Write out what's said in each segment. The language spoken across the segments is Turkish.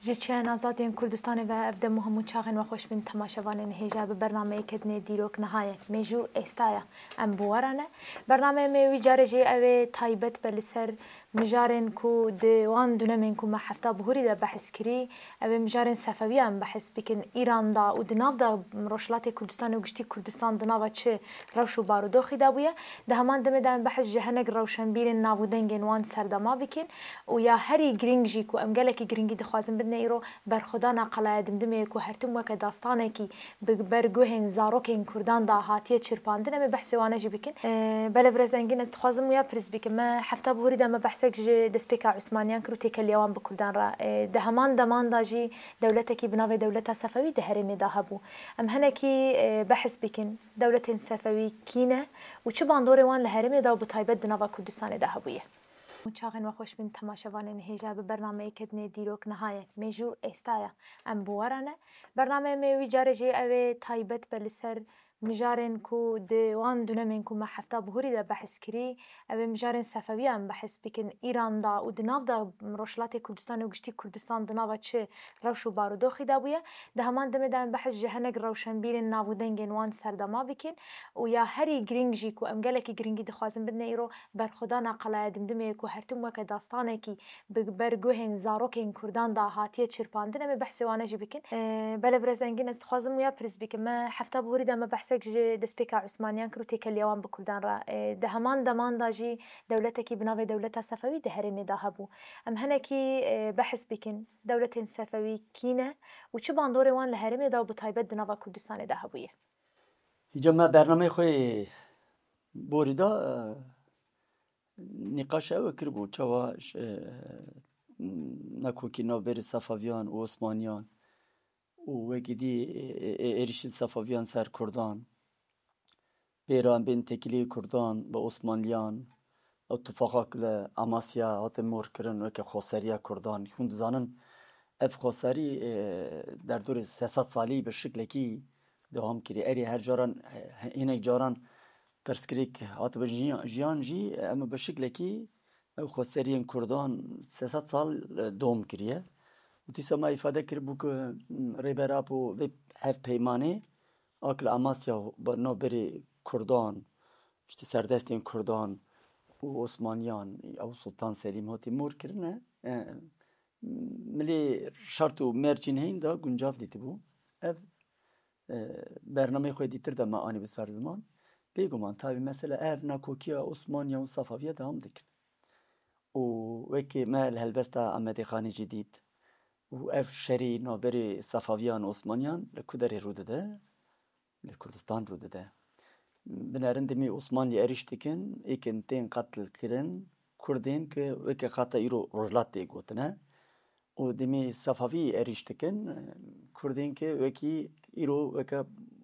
جيتشان آزادين كردستان و أبدأ مهم شاغن وخوش من تماشاوان هجا ببرنامج كدني ديروك نهاية ميجو استايا أم بوارانه برنامج ميوي جارجي أوي تايبت بلسر مجارن كو دوان دونمين كو ما حفتا بهوري دا بحث كري أوي مجارن صفوي أم بحث بكن إيران دا و دناف دا روشلات كردستان و گشتي كردستان دناوا چه روشو بارودوخي دا بويا ده همان دم دا بحث جهنگ روشنبير ناودنگن وان سردما بكن و يا هري گرينجي كو أم گلكي گرينجي دخوازن بدنا إيرو برخدا نقلا دمدمه كو هرتم وك داستانه كي برگوهن زاروكين كردان دا هاتيه چرپاندنه me بحث وانه بكن بلا برزنگين استخوازم ويا برز بكن ما حفتا بوري دا ما بحثك دسبيكا عثمانيان كرو تيكليوان بكردان را ده همان دمان دا جي دولتكي بناوي دولتا صفوي ده هرمي دا هبو ام هنكي بحث بكن دولتين صفوي كينه و چه باندوري وان لهرمي دا و بطايبت دناوا كردستان ده هبويه متشاغن وخوش من تماشاوان هجا ببرنامج كدني ديروك نهاية ميجو استايا أم بوارانه برنامج ميوي جارجي أوي تايبت بلسر مجارن كو دوان دونمين كو ما حفتا بهوري دا بحث كري أوي مجارن صفوي أم بحث بكن إيران دا و دناف دا روشلات كردستان و گشتي كردستان دناوا چه روشو بارودوخي دا بويا ده همان دم دا بحث جهنگ روشنبير ناودنگن وان سردما بكن و يا هري گرينجي كو أم گلكي گرينجي دخوازن بدنا إيرو برخدا نقلا دمدمه كو هرتم وك داستانه كي برگوهن زاروكين كردان دا هاتيه چرپاندنه me بحث وانه بكن بلا برزنگين استخوازم ويا برز بكن ما حفتا بوري دا ما بحثك دسبيكا عثمانيان كرو تيكليوان بكردان را ده همان دمان دا جي دولتكي بناوي دولتا صفوي ده هرمي دا هبو ام هنكي بحث بكن دولتين صفوي كينه و چه باندوري وان لهرمي دا و بطايبت دناوا كردستان ده هبويه هیچ ما برنامه خوی بوریدا نقاش او کربو چوا نکوکی نوبر صفویان و عثمانیان و وگیدی ایریشید صفویان سر کردان بیران بین تکیلی کردان با عثمانیان اتفاقا که اماسیا هات مور کرن و که خسریا کردان خون زانن اف خسری در دور 300 سالی به شکلی کی دوام کری اری هر جاران اینک جاران ترسکریک هات به جیان جی اما به شکلی کی او خسرین کردان 300 سال دوام کریه و تیسا ما ifade کرد که ریبراپو و هف پیمانه اکل اماسیا با نوبری کردان işte سردستین کردان و عثمانیان او سلطان سلیم هاتی مور کرنه ملی شرط و مرچین هین دا گنجاف دیتی بو اف برنامه خوی دیتر دا ما آنی بسار زمان بگمان تابی مثلا اف ناکوکیا عثمانیا و صفویه دا هم دکن و وکی ما الهلبستا عمدی خانی جدید و اف شری نابری صفویان و عثمانیان لکودری روده ده لکردستان روده ده بنارن دمی عثمانی ارشتکن ایکن تین قتل کرن کردین که وکی خطا ایرو رجلات دی گوتنه و دمی صفوی ارشتکن کردین که وکی ایرو وکی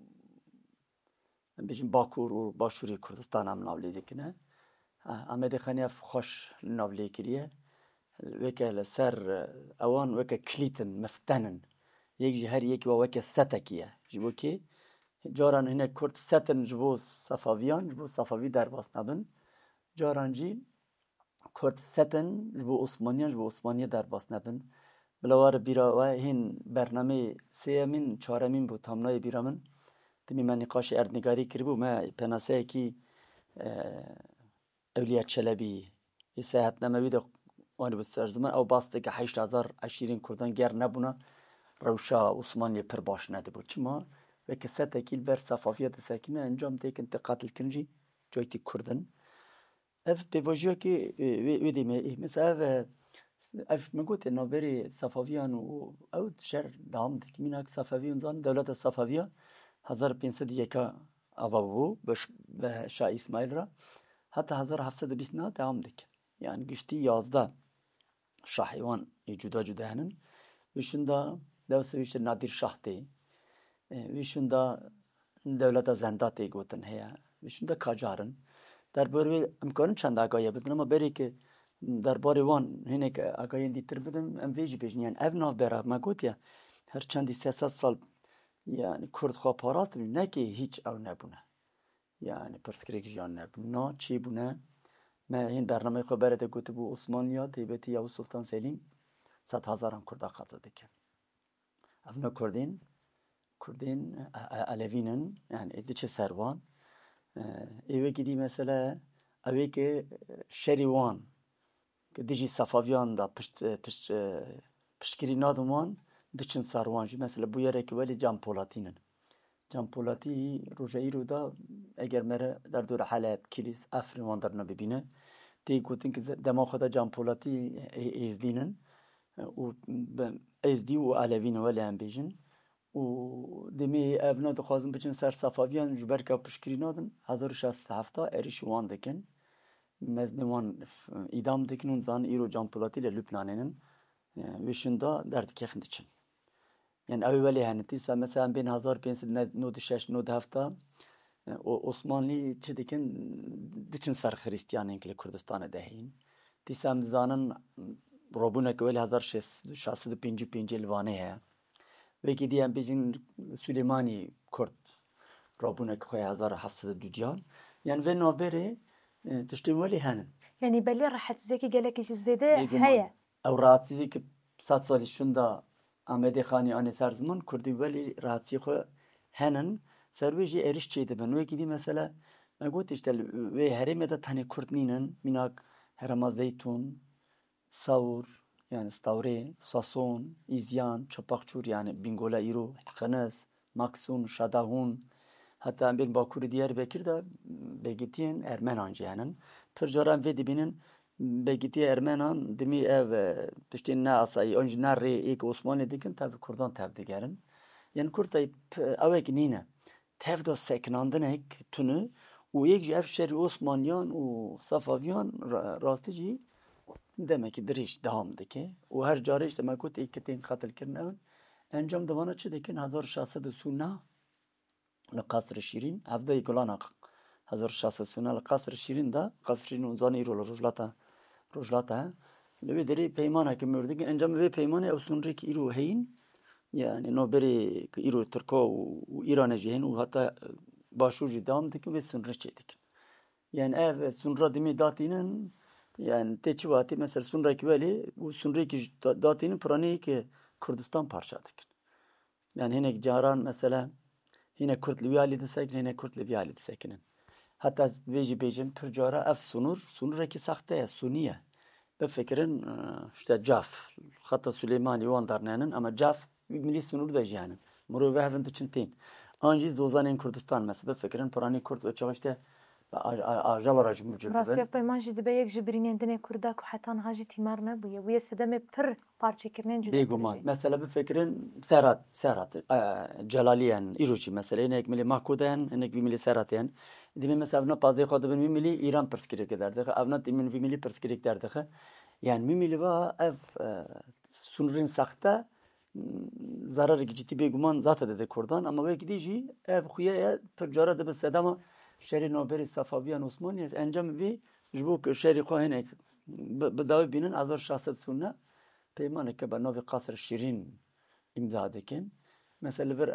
بیشتر باکور و باشوری کردستان هم ناولی دیکنه آمده خانی اف خوش ناولی کریه وکی لسر اوان وکی کلیتن مفتنن یک هر یکی و وکی ستکیه جبو که جاران هنه کرد ستن جبو صفویان جبو صفوی در باس نبن جاران جی کرد ستن جبو عثمانیان جبو عثمانی در باس نبن بلوار بیرا و هن برنامه سیمین چهارمین بود تامنای بیرامن دمی من نقاش اردنگاری کربو ما پناسه کی اولیا چلبی ساعت نموید وان بسر زمان او باسته که 8000 عشیرین کردان گر نبونا روشا عثمانی پر باش نده بود چما و که سه تکیل بر صفافیت ساکنه انجام دیکن تقاتل کنجی جایتی کردن اف بیواجیو که ویدی مثلا اف مگوت نوبری صفافیان و او شر دام دک میناک صفافیان زن دولت صفافیان 1501 آوابو به شاه اسماعیل را حتی 1729 دام دک yani güçtü yazda şahıvan juda juda henin vişunda devse vişte nadir şahtı vişunda devleta zendatı goten heya vişunda kacarın derbori imkanı çanda agaya bidin ama beri ki derbori wan hinek agayın ditir bidin em veci bejin yani ev nav bera ma got ya her çandi 300 sal yani Kurd xwa parast ne ki hiç ev nebune yani perskrek jan nebune çi bune ما این برنامه خبره ده گوته بو عثمانیا تیبتی یا سلطان سلیم 100,000 Kurda qatl dike. Evne Kurdên Alevînin yani diçe ser wan. Êvekî dî mesela evêkê şerî wan ki dijî Safaviyan da piştgirî nadin wan diçin ser wan jî mesela bu yerekî welê Can Polatînin. Can Polatî roja îro da eger mere derdora Heleb, Kilis, Efrin wan derine bibîne tê gotin ki dema xwe de Can Polatî êzdînin û êzdî û Alevînin welê em bêjin û demê ev ne dixwazin biçin ser Safaviyan ji ber ka piştgirî nadin 1607 êrişî wan dikin. Mezdê wan îdam dikin û zanin îro Can Polatî li Lübnanê wêşin da derdikevin diçin. Yani ew welê hene dîsa mesela em bên 1596 Osmanlî çi dikin diçin ser xrîstiyanên li Kurdistanê de heyîn. Dîsa em dizanin robûneke welê 1655 li Wanê heye. Wekî dî em bêjin Süleymanî Kurd robûneke xwe 1702 yani vê navberê tiştên welê henin. Yani belli rahatsızlığı gelek işi zede heye. Ew rahatsızlığı ki 100 salî şunda Amedê Xanî anê ser ziman Kurdî welê rahatsî xwe henin ser wê jî êriş çê dibin. Wekî dî mesela me got işte wê herêmê de tenê Kurd nînin mînak Herêma Zeytûn, Sawr yani Stawrê, Sason, İzyan, Çapaqçûr yani Bingola îro, Xinis, Maksûn, Şadahûn heta em bên Bakurê Diyarbekir de bêgîtiyên Ermenan jî henin. Pir cara em vê dibînin bêgîtiya Ermenan dimî ev tiştên neasayî an jî ne rê êk Osmanlê dikin tev Kurdan tev digerin. Yani Kurtayî ewek nîne tev da sekinandinek tune û yek jî ev şerî Osmaniyan û Safaviyan rastî jî demek ki dirêj dewam dike û her carê işte me got êketên qatilkirin ew encam divana çi dikin 1600 li Qasrê Şîrîn hevdeyê Gulan 1600 li Qasrê Şîrîn da Qasrê Şîrîn zanî îro li Rojlata he li wê derê peymaneke mir dikin encam vê peymanê ew sunrekî îro heyîn yani noberê ki îro Tirka û Îranê jî heyîn û heta başûr jî dewam dikin vê sunre çê dikin. Yani ev sunra dimê datînin yani tê çi watî mesela sunrekî welê û sunrekî datînin piraneyeke Kurdistan parça dikin. Yani hinek caran mesela hinek Kurd li wî alî disekinin hinek Kurd li vî alî disekinin. Heta vê jî bêjin pir cara ev sunurekî saxt ye sunî ye. Bifikirin işte caf heta Süleymanî wan dernenin ama caf milî sunûr de jî henin. Mirov ve hevin diçin tên. An jî zozanên Kurdistan mesela bifikirin piranî Kurd ve işte ajalara jî mûcib dibin. Rastiya peyman jî dibe yek ji birînên dinê Kurda ku heta niha jî tîmar nebûye. Wê sedemê pir parçekirinên cuda Bêguman. Mesela bifikirin Serhat Celaliyen îro jî mesela hinek milî Mahkudeyan hinek vî milî Serhatiyen. Demê mesela evna pazê xwe dibin vî milî İran pirsgirêkê derdixwe evna demîn vî milî pirsgirêk derdixwe. Yani vî milî va ev sunurên saxte zararekî cidî bêguman zate dide Kurdan ama wekî dî jî ev xuye ye pir cara dibe sedema şerê navberê Safaviyan Osmaniyê encam vê ji bo ku şerê xwe hinek bi dawî bînin 1600 peymaneke bi navê Qasrê Şîrîn imza dikin. Mesela li vir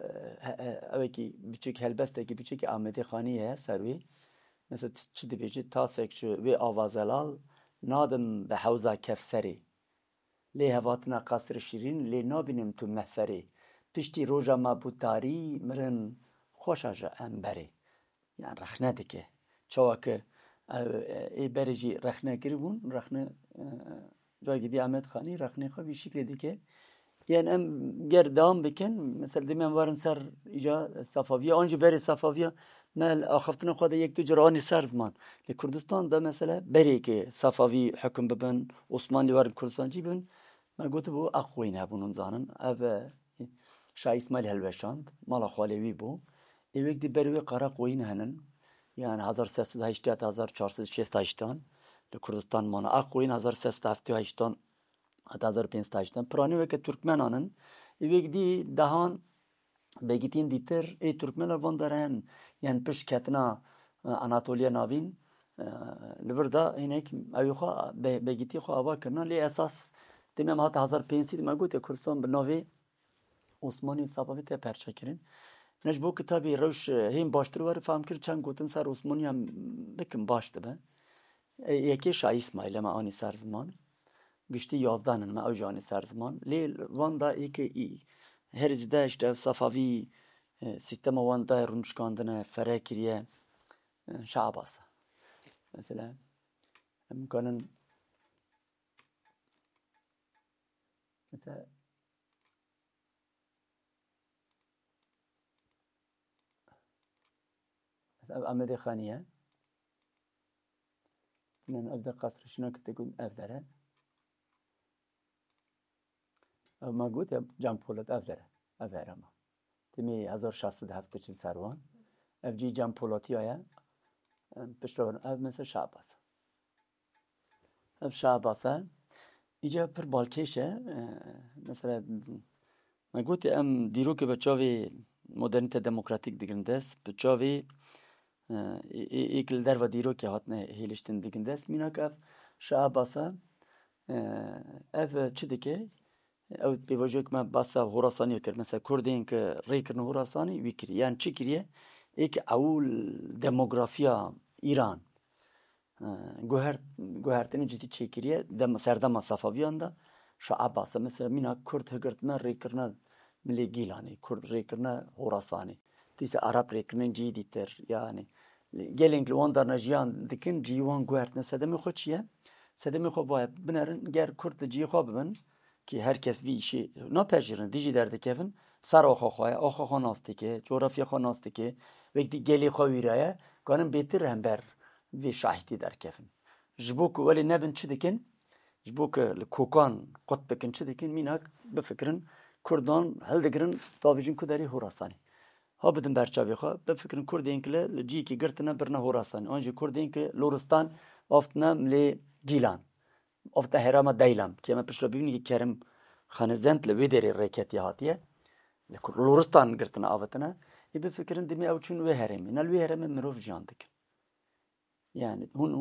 evekî biçûk helbestekî biçûkî Amedê Xanî heye ser wê. Mesela çi dibêje tasek ji wê avazelal nadim bi hewza Kevserê. Lê hevatina Qasrê Şîrîn lê nabînim tu mehferê. Piştî roja me bû tarî mirin xweşa ji emberê. Yani rexne dike. Çawa ki ê berê jî rexne kiribûn rexne cagî dî Amed Xanî rexnê xwe vî şiklê dike. Yani em ger dewam bikin mesela demê em warin ser îca Safaviya an jî berê Safaviya me axaftina xwe de yek du cara anî ser ziman. Li Kurdistan da mesela berêkê Safavî hukm bibin Osmanlî warin Kurdistan jî bibin me gotibû Aqxwîn hebûn zanin ev Şah İsmail helweşand mala xwalê wî bû. Êvek dî berê wê Qaraqoyîn henin yani 1388 li Kurdistan mane Aqxwîn 1378 heta 1508 piranî weke Türkmenan in êvek dî dehan bêgîtiyên dîtir ê Türkmenan van dere henin yani pişt ketina Anatoliya navîn li vir da hinek ew xwe bêgîtiyê xwe ava kirina lê esas demê em hata 1500 me gotiye Kurdistan bi navê Osmanî û Safavî tê perçekirin. Ne ji bo ku tabii rewş hên baştir were fehm kir çend gotin ser Osmaniyan bikin baş dibe. Yekê Şah İsmaîl me anî ser ziman. گشتی 11 ما او جانی سر زمان لیل وان دا ای که ای هر زیده اشته صفاوی سیستم وان دا رونشکاندنه فره کریه شعباسه مثلا امکانن مثلا امده خانیه من ابدا قصر شنو كنت تقول افدره ما قلت يا جام بولت افدره ما تمي 1670 سروان اف جي جام بولاتي ايا بشلون اف مثل شعبات اف شعبات ایجا پر بالکشه مثلا ما قلت ام دیروک بچاوی مدرنیت دموکراتیک دیگندس بچاوی ایکل در و دیروک هاتنه هیلشتن دیگندس میناک اف شعباسا اف چی دیگه او بیواجه که من باسا خراسانی کرد مثلا کردین که ری کردن خراسانی ویکری یعنی چی کریه ایک اول دموگرافیا ایران گوهرتنی جدی چی کریه سردم صفویان دا شعباسا مثلا مینا کرد هگرتنا ری کردن ملی گیلانی کرد ری کردن خراسانی دیس عرب ری کردن جدی تر یعنی gelin لوان در نجیان دکن جیوان گوهرتن سدمی خود چیه سدمی خود باید بنرن گر کرد جی خواب بن که herkes bir işi ne peşirin dici derdi kevin sar oxa nastı ki coğrafya nastı ki ve geli xaviraya kanın betir hember ve şahidi der kevin jbuk veli nebin çidikin jbuk kokan qutbekin çidikin minak be fikrin Kurdan heldigirin davicin kudari Horasani ha bidin berçavi xa be fikrin Kurdinkle ciki girtine birne Horasani anji Kurdinkle Loristan aftına mli Gilan افته هرما دیلم که من پشت ببینی که کرم خانزند لودری رکتی هاتیه لورستان گرتنا آوتنا ای به فکرن دمی او چون وی هرمی نل وی هرمی مروف جاندک یعنی هون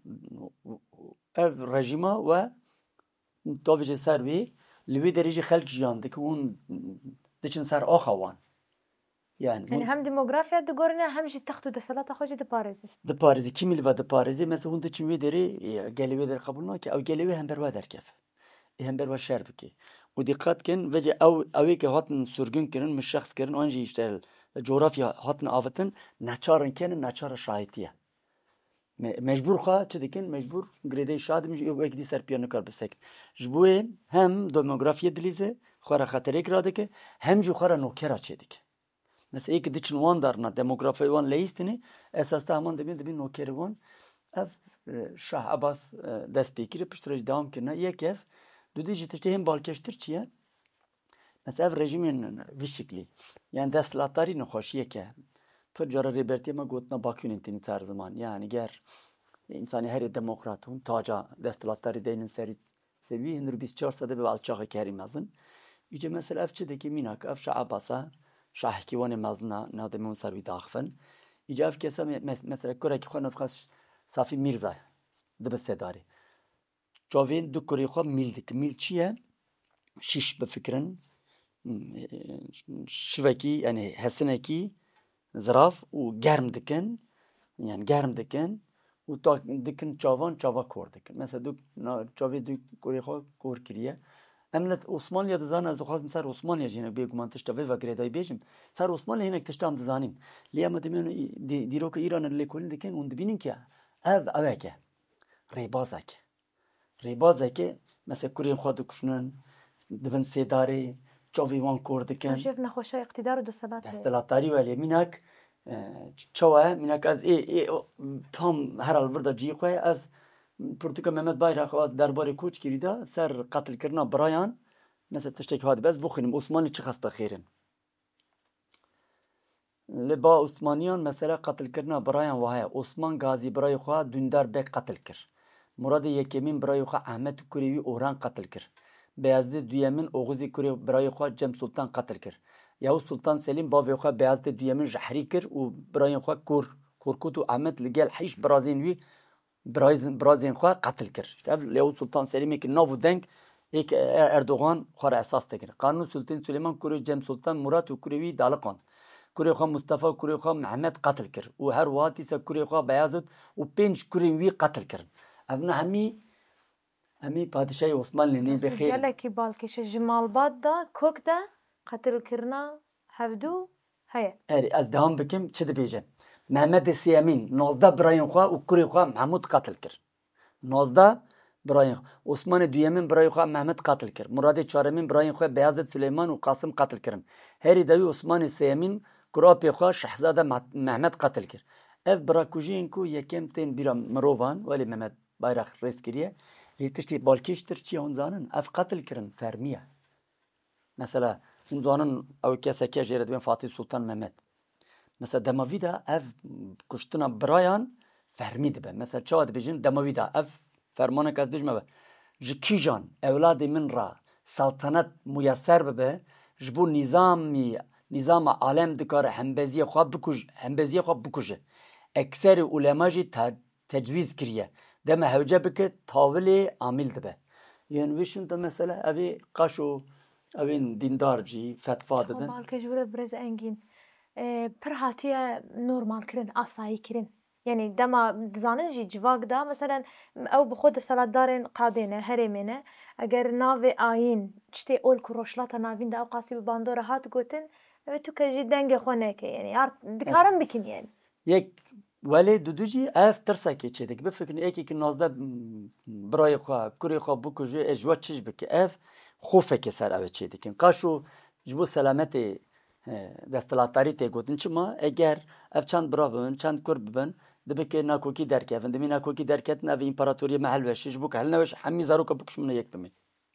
اف رژیما و توجه سر وی لودری خلق جاندک هون دچن سر آخوان يعني هم ديموغرافيا دقورنا هم جي تاخدو دسالات خوجي دي باريزي كيميل و دي باريزي مثلا هون دچن وي دري قالي در قبولنا كي او قالي هم بر ودر كيف هم بر وشر بكي ودقت كن وجه او كي هاتن سرگن كرن مش شخص كرن انجي يشتغل جغرافيا هاتن آفتن نچارن كن نچار شاهديه مجبور خا چدكن مجبور گريدي شاد مش يو اكدي سر بيانو كار بسك جبوه هم ديموغرافيا دليزه خورا خاطرك رادك هم جو خورا نوكرا چدك مثلا ایک دیچن وان دارنا دموگرافی وان لیستنی اساس تامان دبین نوکری وان اف شاه عباس دست بگیره پشترش دوام کنه یک اف دو دیجی تشته هم بالکشتر چیه مثلا اف رژیمین وی شکلی یعنی دست لاتاری نخوشیه که پر جارا ریبرتی ما گوتنا باکیون انتینی تر زمان یعنی گر انسانی هر دموکرات هم تاجا دست لاتاری دینن سری سوی هنر 24 ساده به alçağı کریم ازن ایجا مثلا اف چه دکی میناک اف شاه عباسا شاهکی وان مزنا نادمون سر وی داخفن ایجاف کسا مثلا کره که خواه نفخاش صافی میرزا دبسته داری جاوین دو کره خواه میل دک میل چیه شیش بفکرن شوکی یعنی حسنکی زراف و گرم دکن yani گرم دکن و تا دکن چاوا کور دکن مثلا دو چاوی دو کره خواه کور کریه املت Osmanlı'ya da zan az xazm ser Osmanlı'ya jine be guman tişta ve gredai bejim ser Osmanlı hinek tiştam zanin liyama demiyon dirok İran'ın le kolin deken und binin ki ev aveke rebazake mesela Kur'an xwed kuşnun dibin sedari çavi wan kor diken شوف نخوش اقتدار ودسالات دستلاتاری ولی minak çawa minak az tam her al burada ji xoy az Portuka Mehmet Bayrak derbarê koç kirî da ser qatilkirina birayan mesela tiştekî hati bez bixwînim Osmanlî çi xes bixêrin li ba Osmaniyan mesela qatilkirina birayan waheye Osman Gazî birayê xwe Dündar Bek qatil kir Muradê Yekemîn birayê xwe Ehmed Kurêwî Orhan qatil kir Beyazîdê Duyemîn Oğuzî Kurê birayê xwe Cem Sultan qatil kir Yavuz Sultan Selîm bavê xwe Beyazîdê Duyemîn jihrî kir û birayên xwe Korkut û Ehmed li gel hîş birazên wî برازین خواه قتل کرد. اول یهود سلطان سلیمی که نو دنگ یک اردوغان خواه اساس تکرد. قانون سلطان سلیمان کوری جم سلطان مراد و کوری دالقان. کوری خواه مصطفی کوری خواه محمد قتل کرد. و هر واتی سه کوری خواه بیازد و پنج کوری وی قتل کرد. اول همی امی پادشاهی عثمانی نی بخیر gelekî balkêşe ji malbat da kok de qetilkirina hevdû heye. اری از دهان بکم چه دبیجه محمد سیامین 19 برایان خواه و کری خواه محمود قتل کرد 19 برایان عثمان دویمین برای خواه محمد قتل کرد مراد چهارمین برایان خواه بیازد سلیمان و قاسم قتل کردن هری دوی عثمان سیامین گراپی خواه شهزاده محمد قتل کرد اف براکوژی اینکو یکم تین بیرام مروان ولی محمد bayrak reskiriye litişti balkiştir çi onzanın ev katil kirin fermiye mesela onzanın ev keseke jere dibin Fatih Sultan Mehmet mesela demavida ev kuştuna brayan fermi dibe mesela çawa dibijin demavida ev fermanek ez bijme be ji kijan evladı min ra saltanat muyasser bibe ji bu nizama alem dikare hembeziye xwa bikuje ekseri ulema jî tecviz kiriye deme hevce bike tavili amil dibe yani vişin de mesela evi qaşo evin dindarcı fetva dedin balkê ji wir biraz engîn pir hatiye normal kirin asayî kirin yani dema dizanin jî civak da mesela ew bi xwe deselatdarên qadê ne herêmê ne eger navê ayîn tiştê ol ku roşlata navîn de ew qasî bi bandora hat gotin tu ke jî dengê xwe neke yani dikarin bikin yani yek ولی دودوجی اف ترسکی چه دیگه بفکرین یکی که 19 برای خواه کری خواه بکجه اجوا چیز بکه اف خوفه که سر اوه چه دیگه قاشو جبو سلامت دستلاتاری تی گوتن چما اگر اف چند برا ببن چند کر ببن دبه که ناکوکی درکه افن دمی ناکوکی درکتن اوه امپراتوری محل وشه جبو که هل نوش همی زارو که بکش منو یک بمین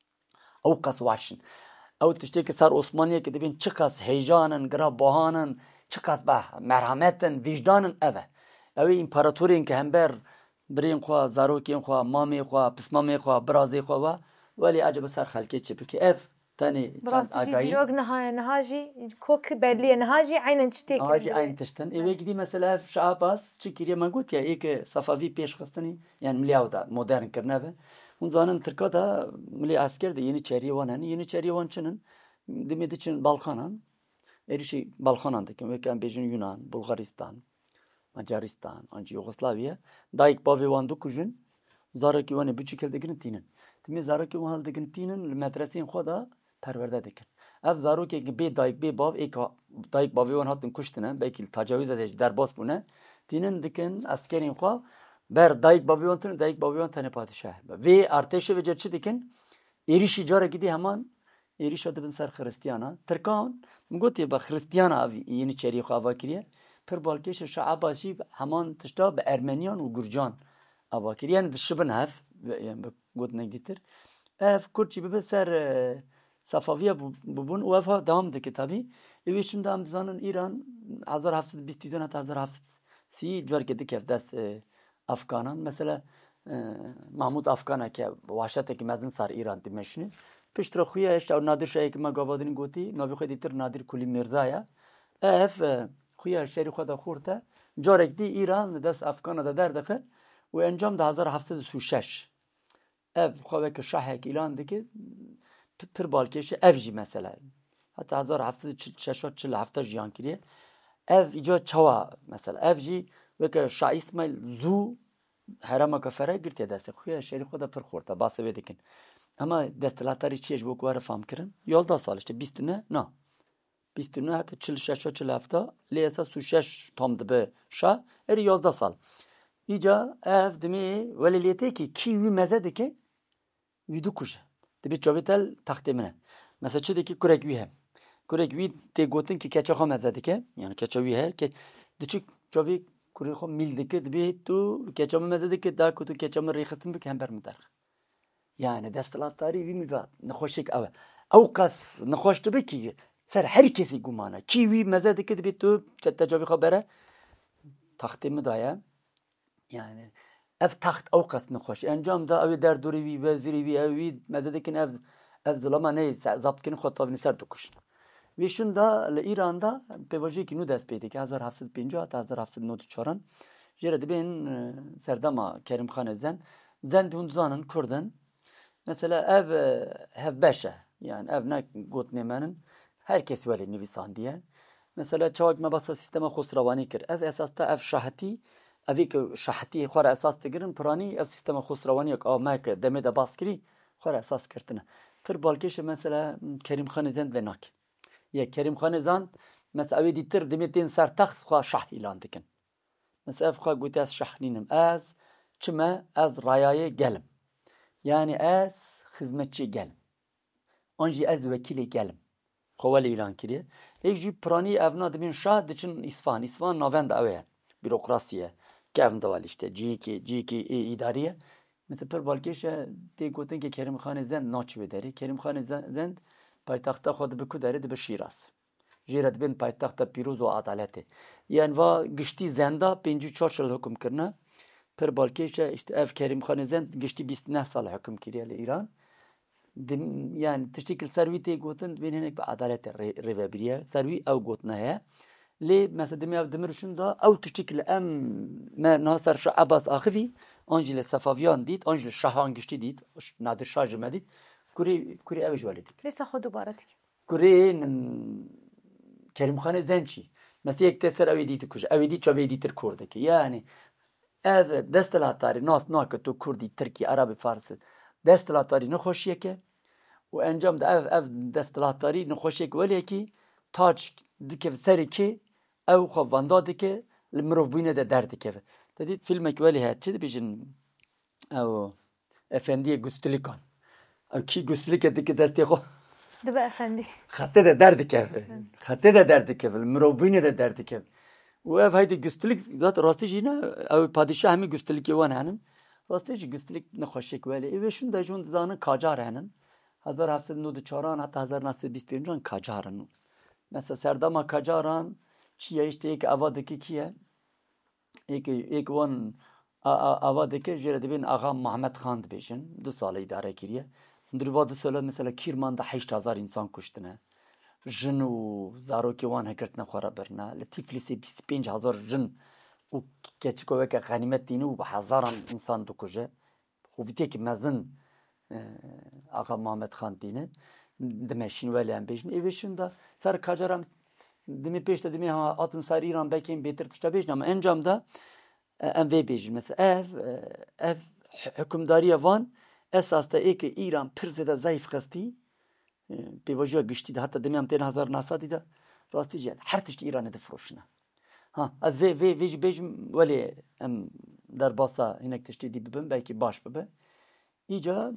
او قص واشن او تشتی که سر عثمانیه که دبین چه قص هیجانن گرا باهانن چه قص به مرحمتن وجدانن اوه اوی امپراتورین که هم بر برین خواه زاروکین خواه مامی خواه پسمامی خواه برازی خواه ولی عجب سر خلکی چه بکی اف تانی چند آگاهی دیروگ نهاجی کوک بلیه نهاجی عینن چتی نهاجی عین تشتن اوی گدی مثلا اف شعباس چی کریه من گوت یا ای که صفاوی پیش خستنی یعنی ملیاو دا مدرن کرنه و اون زانن ترکا دا ملی عسکر دا یعنی چهری وان هنی یعنی چهری وان چنن دیمیدی چن بالخانان ایریشی بالخانان دکن وکن بیجن یونان بلغاریستان Macaristan, anca Yugoslavya, dayık bavi van dokujun, zaraki vani büçükel dikin tinin. Timi zaraki van dikin tinin, medresin xoda perverde dikin. Ev zaroki ki be dayık be bav, ek dayık bavi van hatin kuştine, belki tacavüz edeci derbas bune, tinin dikin askerin xo, ber dayık bavi van tinin, dayık bavi van tane padişah. Ve arteşe ve cerçi dikin, erişi cara gidi hemen, erişi adı bin ser Hristiyana. Türkan, mgoti ba Hristiyana avi, yeni çeri xo avakiriye. پر بالکش شعب شی همان تشتا به ارمنیان و گرجان اواکر یعنی دشبن هف یعنی گوت نگدیتر اف کرچی به سر صفاویه ببون و اف دام دکی tabi ایشون دام زنان ایران 1722 تا 1730 جور که دکف دست افغانان مثلا محمود افغانه که وحشته که مزن سر ایران دیمشنی پشتر خویه اشت او نادر شایی که ما گابادین گوتی نابی خوی دیتر نادر کلی مرزایه اف خویا شری خدا خورده جارک دی ایران دست افغان دا در دقه و انجام ده 1736 ev خواه که شاه ایران دکه پر بالکش ev جی مثلا حتی 1746 جیان کریه ev ایجا چوا مثلا ev جی و که شاه اسماعیل زو حرام کفره گرتی دست خویا شری خدا پر خورده باسه بدکن اما دستلاتاری چیش بو کواره فهم کرن 11 سال işte 20 نه 29 hatta 46 لیسا 36 tam dibe şa eri 11 sal. İca ev demi veliliyete ki kiwi mezede ki vidu kuş. Dibi çovitel takdimine. Mesela çideki kurekvi he. Kurekvi te gotin ki keçaxa mezede ki yani keçavi he ki diçik çovi kurekho milde ki dibi tu keçamı mezede ki dar kutu keçamı rixatin bi kember mi dar. Yani destelatari vi mi va nexoşik ave. Avqas nexoş dibi ki سر هر کسی گمانه کیوی مزه دکه دبی تو تجاوی خبره تختی مدایه yani ev taxt avqas nexoş enjam da ev der durivi vezirivi ev mezه دکن ev zalama ne zaptkin xotav nisar dokuş ve şunda İran'da pevaji ki nu dest peydi ki 1750 ta 1794 jere dibin serdama Kerimxan zen dunzanın kurdan mesela ev beşe yani ev ne gotnemenin herkes böyle nivisan diye. Mesela çavak mebasa sisteme xosravani kir. Ev esasta ev şahati, اوی که شحتی خوار اساس تگرن پرانی اف سیستم خسروانی یک آمه که دمه ده باس کری خوار اساس کردنه پر بالکش مثلا کریم خان زند و ناک یا کریم خان زند مثلا اوی دیتر دمه دین سر تخت خواه شح ایلان دکن مثلا اف خواه گوتی از شح نینم از چما از رایای گلم yani ez hizmetçi gelim. Anji ez vekili gelim. Xovel ilan kiriye. Ek jî piranî evna dibin şah diçin İsfahan. İsfahan navend ew ye. Bürokrasiye. Kevin de işte cîkî idariye. Mesela pir balkêşe tê gotin ki Kerimxanê Zend naçibe derê. Kerimxanê Zend paytaxta xwe dibe ku derê dibe Şîraz. Jê re dibin paytaxta pîroz û adaletê. Yani va giştî Zenda pêncî çar şil hukm kirine. پر بالکیشه işte ev Kerimxanê Zend giştî 29 sal hüküm kiriye li İran. Yani tiştekil servî tê gotin bên hinek bi adaletê rêvebiriye. Servî ew gotina heye. Lê mesela demê ev dimirişin da ew tiştekil em me niha ser Şah Abbas axivî an jî li Sefaviyan dît, an jî li Şahan giştî dît, Nadir Şah jî me dît. Kurê ew jî welê dît. Lêsa xwe dubare dike. Kurê Kerimxanê Zend çi? Mesela yek te ser ew dît kuje. Ew dît çavê dîtir Kurdekê. Yani ev destelatari nas nake tu Kurdî, Tirkî, Arabî, Farsî destelatari nexweşiyeke û encam da ev destelatari nexweşiyek welekî taç dike serê kê ew xwe venda dike li mirovbûnê de derdikeve. Te dît fîlmek welê heye çi dibêjin ew efendiyê gustilikan. Ew kî gustilike dike destê xwe Dibe efendî. xetê de derdikeve. Xetê de derdikeve li mirovbûnê de derdikeve. و ev haydi güstülük zaten rastı jîne ev padişah hemî güstülükê wan henin rastî jî güstülük nexweşik welê ev şûn de jûn dizanin kacar henin 1794 hatta 1925 kacarin mesela serdama kacaran çi ye işte ek avadaki kiye ek wan avadaki jêre dibin Ağa Mehmed Xan dibêjin 2 sal idare kiriye dirva 2 sal mesela Kirman'da 8000 insan kuştine jin û zarokê wan hekirtine xwe re birine. Li Tiflisê 25000 jin û keçikoweke xenîmet dîne û bi hezaran însan dikuje. Hovîtekî mezin Ağa Mehmed Xan dîne. Dimeşîn welê em bêjin. Êvê şûn da ser kacaran dimê pêş de dimê hatin ser İran belkên bêtir tişta bêjin ama encam da em vê bêjin. Mesela ev hükümdariya van esas da êkê İran pir zêde zayıf xistî pêvajoya giştî de hatta demê em tên 1900 de rastî jî her tiştî İranê difirûşine. Ha ez vê jî bêjim welê em derbasa hinek tiştî dî bibin belkî baş bibe. İca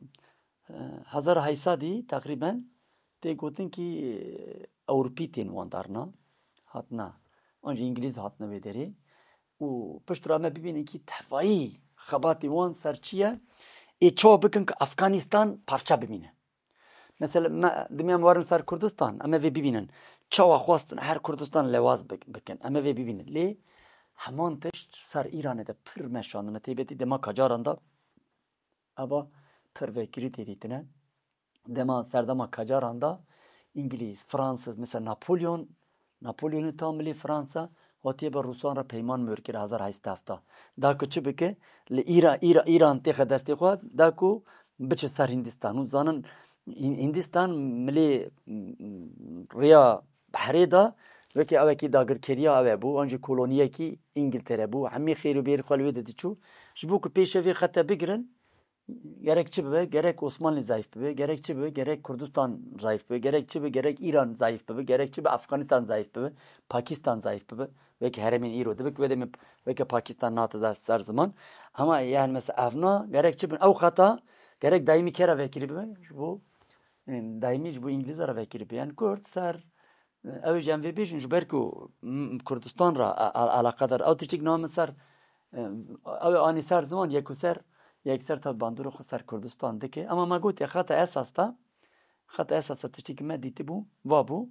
1800 takriben tê gotin ki Ewropî tên wan darna hatina an jî İngilîz hatine vê derê û piştre me bibînin ki tevayî xebatê wan ser çi ye ê çawa bikin ki Efganistan parça bimîne. Mesela demê em warin ser Kurdistan em ê vê bibînin çawa xwastin her Kurdistan lewaz bikin em ê vê bibînin lê heman tişt ser İranê de pir meşandine taybetî dema kacaran da ava pir vekirî tê dîtine dema serdema kacaran da İngiliz, Fransız mesela Napolyon'u tam milî Fransa hatiye be Rusan re peyman mürkir 1870 da ku çi bike li İran tê xwe destê xwe da ku biçe ser Hindistan û zanin Hindistan milî rêya behrê da wekî evekî dagirkeriya ew bû an jî koloniyekî İngiltere bû hemî xêr û bêrî xwe li wê de diçû ji bo ku pêşevê xete bigirin gerek çi bibe gerek Osmanlı zayıf bibe gerek çi bibe gerek Kurdistan zayıf bibe gerek çi bibe gerek İran zayıf bibe gerek çi bibe Afganistan zayıf bibe Pakistan zayıf bibe wekî heremên îro dibik ve demê wekî Pakistan nate ser ziman ama yani mesela evna gerek çi bin ew xeta gerek daimî kera vekirî bibe ji bo daimî ji bo İngiliz re vekirî bibe yani Kurd ser ew jî em vê bêjin ji ber ku Kurdistan re alaqadar ew tiştek namin ser ew anî ser ziman yekser tabi bandorê xwe ser Kurdistan dike ama me gotiye xeta esasa tiştekî me dîtî bû va bû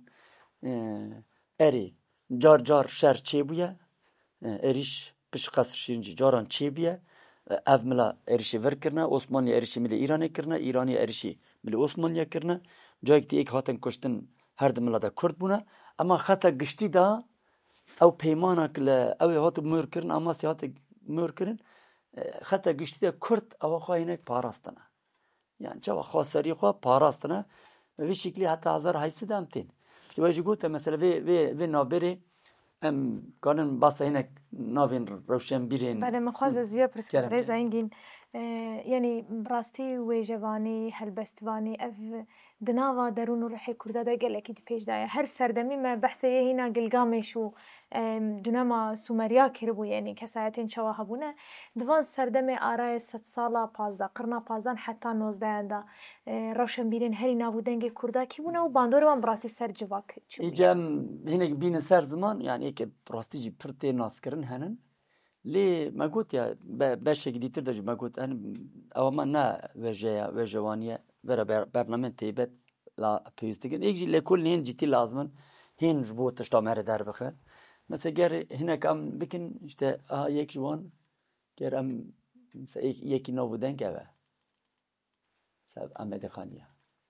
erê car şer çêbûye êrîş piştqas şîrin jî caran çêbûye ev mila êrişî vir kirine Osmanlî êrişî milî İranê kirine İranî êrişî milî Osmanlîye kirine cayekî ek hatin kuştin her di mila de Kurd bûne ama xeta giştî da ew peymanek li ew ê hati mûr kirin Amasyê hati mûr kirin xeta giştî de Kurd ew xwe hinek parastine yani çawa xweserî xwe parastine ve vê şeklî heta 1800 de em tên. İşte jî gote mesela vê navberê ام کانن باس هنک ناوین روشن بیرین بله مخواز زیاد پرسکن کرم ریز اینگین یعنی براستی و جوانی هلبستوانی اف دناوا درون روحی کرده ده گل اکید پیش دایا هر سردمی ما بحثه هینا گلگامش و دنما سومریا کربو یعنی کسایتین شواه بونه دوان سردم آرای 100 سالا 15 قرنا 15 حتی 19 اندا روشن بیرین هری نابودنگ کرده کی بونه و باندور من براستی سر جواک ایجام هنک بین سر زمان یعنی که راستی جی پرته ناس کرن هنن لی ما قلت يا باش جديد تردج ما قلت أنا أو ما نا وجوانية برنامج تيبت لا بيستكن يجي لكل هين جيتي لازما هين جبوت تشتامر دار بخير مثلا جر هنا كم بكن إشته يك جوان جر أم يك نوبودن كذا سب أمد خانية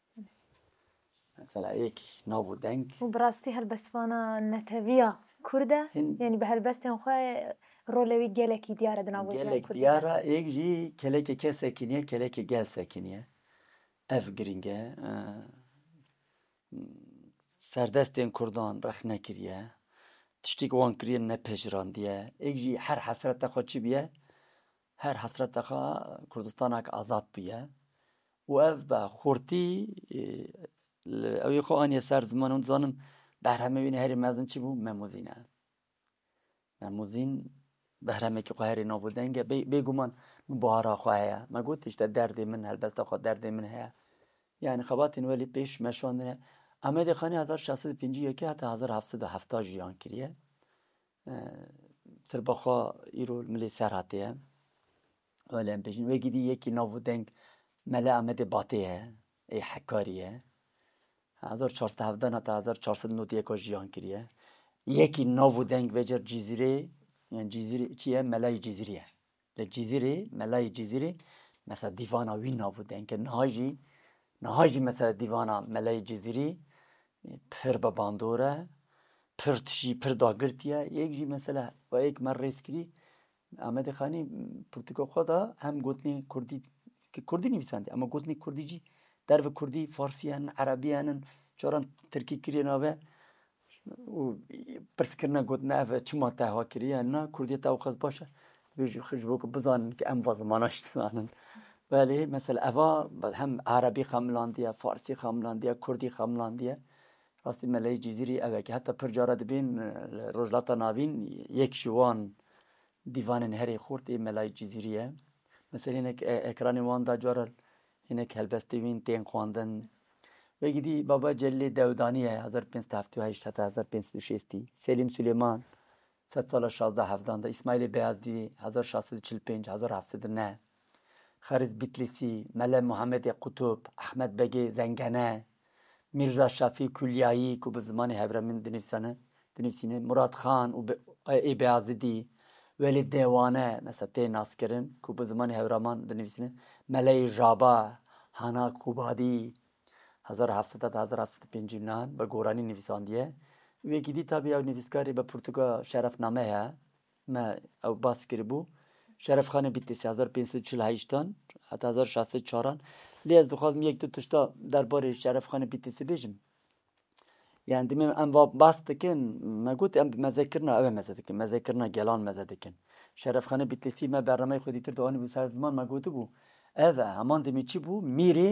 مثلا يك نوبودن وبراستي هالبسفانا نتبيا كردة يعني بهالبستن خواه رولوی گلکی دیاره دنبال گلک دیاره یک جی کلک که سکنیه کلک گل سکنیه اف گرینگه سردستین کردان رخ نکریه تشتی وان کریه نپجران دیه یک جی هر حسرت خو چی بیه هر حسرت خو کردستان اک آزاد بیه و اف با خورتی اوی خو آنی سر زمانون زانم بهرهمه وینه هری مزن چی بو مموزینه مموزین بهرهمه که قهری نابودنگه بگومان بهارا خواهیه ما گوت اشته درد من هلبسته خود درد من هیا یعنی خباتین ولی پیش مشاندنه احمد خانی 1651 حتی 1770 جیان کریه تربخوا ایرو ملی سرحتیه ولی هم پیشین وی گیدی یکی نابودنگ مله احمد باتیه ای حکاریه 1417 حتی 1491 جیان کریه یکی نابودنگ وجر جزیره yani ciziri çiye melay ciziriye le ciziri melay ciziri mesela divana wina bu denke nahaji mesela divana melay ciziri pir babandora pir tişi pir dagirtiye yekji mesela ve ek merre skiri Ahmed Khani Portekal da hem gotni Kurdi nivisandi ama gotni Kurdici derve Kurdi Farsiyen Arabiyenin çoran Türkiye kiriyana و پرسکرنا گوتنا اف چما تهوا کریه نه کردی تا وقت باشه بیش خجبو که بزن که ام وزمانش تزانن ولی مثلا اوا هم عربی خاملاندیه فارسی خاملاندیه کردی خاملاندیه راستی ملای جزیری اوه که حتی پر جارد بین رجلات ناوین یک شوان دیوان هری خورد ملای جزیریه مثلا اینک اکرانی وان دا جارل اینک هلبستی وین تین خواندن و گیدی بابا جلی دودانیه 1578 تا 1560 سلیم سلیمان 100 سال 16 هفدان دا اسماعیل بیازدی 1645 1709 خارز بیتلیسی مله محمد قطب احمد بگی زنگنه میرزا شافی کلیایی که به زمان هبرمین دنیفسینه مراد خان و ای بیازدی ولی دیوانه مثلا تی ناس کرن که به زمان هبرمان دنیفسینه مله جابا هانا کوبادی 1700 تا 1750 به گورانی نویساندیه و گیدی تابی او نویسکاری به پرتغال شرف نامه ها ما او باس کربو شرف خانه بیتی 1548 حتی 1604 لی از دخواستم یک دو تشتا درباره شرف خانه بیتی سی بیجم یعنی دمیم ام باس دکن ما گوت ام مذکرنا او مذکرنا گلان مذکرن شرف خانه بیتی سی ما برنامه خودی تر دوانی بو سر زمان ما گوتو بو evet hemen demek ki bu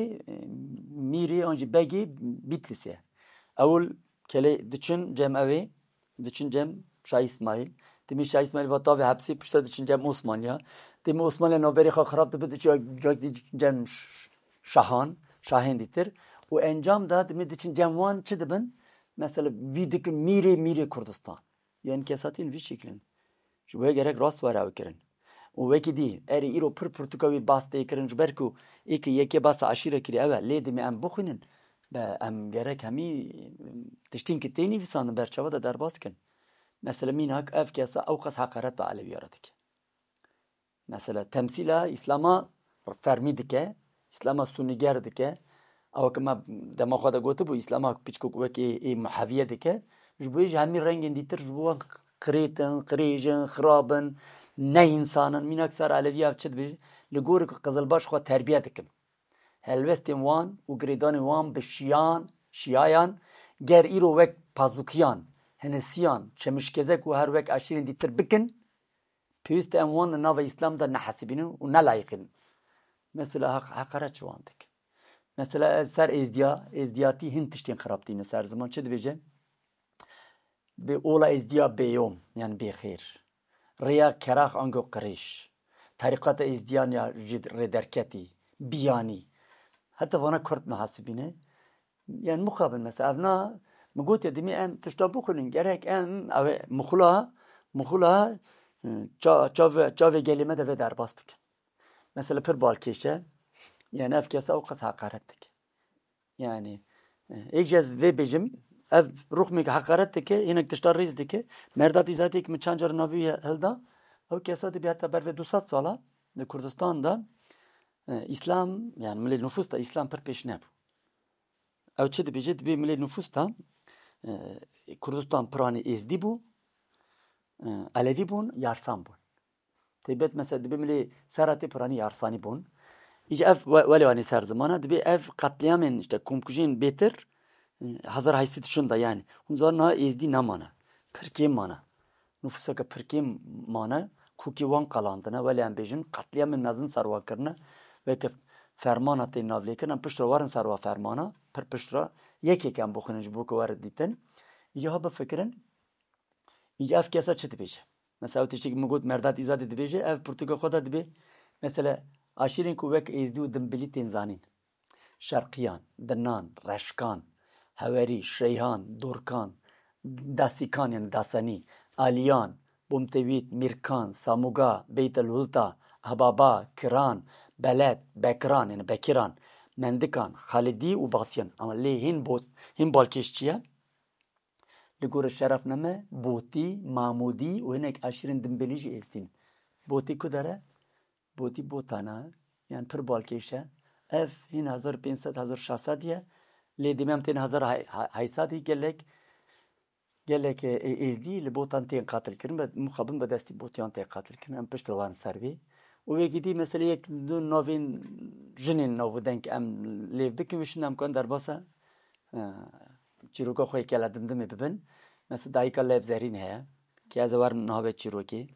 miri önce begi bitlisi. Avul kele diçin cem evi, diçin cem Şah İsmail. Demiş Şah İsmail vatavi hapsi pişta diçin cem Osmanlı. Demiş Osmanlı noberi xarab da bir cem Şahin ditir. O encam da demiş diçin cem wan çıdıbın. Mesela vidik miri Kurdistan. Yani kesatin bir şeklin. Şu böyle gerek rast var avkirin. و وکی دی اری ایرو پر پرتکاوی باست کرن جبرکو یکی باس عشیره کری اوه لیدی می ام بخونن با ام گرک همی تشتین که تینی ویسان برچاوه دا در باز کن مثلا مین هک اف کسا اوقس حقارت با علوی آردک مثلا تمثیلا اسلاما فرمی دکه اسلاما سونیگر دکه او که ما دما خدا گوته بو اسلاما پیچکو وکی محاویه دکه جبویج همی رنگین دیتر جبوه قریجن خرابن نه insanın minakser Alevi avçıd bir ligor Qızılbaş xo terbiye dikim. Helvestin wan u gridan wan bi şiyan ger îro wek pazukiyan هنسیان چمشکزک و هر وک عشیرین دیتر بکن پیوست اموان ناو اسلام دا نحسبینن و نلایقن مثلا حقارت شواندک مثلا سر ازدیاتی هند تشتین خرابتین سر زمان چه دبیجه به اولا ازدیا بیوم یعنی بخیر ریا کراخ انگو قریش طریقات ازدیان یا ردرکتی بیانی حتی وانا کرد نحسبینه yani mukabel mesela evna مقوت يدمي ام تشتابو خلين جرك ام او مخلا چاو gelime de ve derbastık. Mesela pır balkeşe yani ev kese avkat hakarettik. Yani ekcez ve becim ev ruhmik hakarettik yine tiştarrizdik. Merdat izadik mi çancar navi helda o kese de bir hatta berve 200 sala de Kurdistan'da İslam yani milli nüfus da İslam pır peş ne bu. Ev çi de bece de milli nüfus da Kurdistan prani ezdi bu Alevi bun yarsan bun. Tibet mesela de milli serati prani yarsani bun. İşte ev veli vani ser zamana de ev katliamın işte kumkujin beter hazır haysiyeti şunda yani. Hunzar na ezdi namana. Pirkim mana. Nüfusa ka pirkim mana kuki wan kalandına veli ambejin katliamın nazın sarva kırna ve ke fermana te navlekin piştra varın sarva fermana per piştra yekeken bu xunj bu var diten. İca befekrin İca ev kesa çı dibêje. Mesela tiştek mi got merdat izad dibêje ev Portugal xwe da dibe. Mesela aşirên ku wek êzdî û dimbilî tên zanîn. Şerqiyan, Dinan, Reşkan, Hewerî, Şeyhan, Dorkan, Dasîkan yani Dasanî, Aliyan, Bomtewît, Mirkan, Samuga, Beytel Hulta, Hababa, Kiran, Beled, Bekran yani Bekiran, Mendikan, Halidî û Basyan. Ama lê hin balkêşçiye Ligor şerefname boti, mamudi û hinek aşirin dimbilî jî êzdîn. Botî ku dere? Botî botana yani pir balkêşe. Ev hin 1500-1600 ye. Lê dimem tên 1800 gelek êzdî li botan tên qatil kirin ve muxabin bi destî botiyan tê qatil kirin. Em piştre wan ser vê. û wê gidî mesela yek du navên jinên nav denk em lêv bikin wişin em kan derbasa çîroka xwe kela dimdimê bibin. Mesela dayika lebzerîn heye ki ez ê werim navê çîrokê.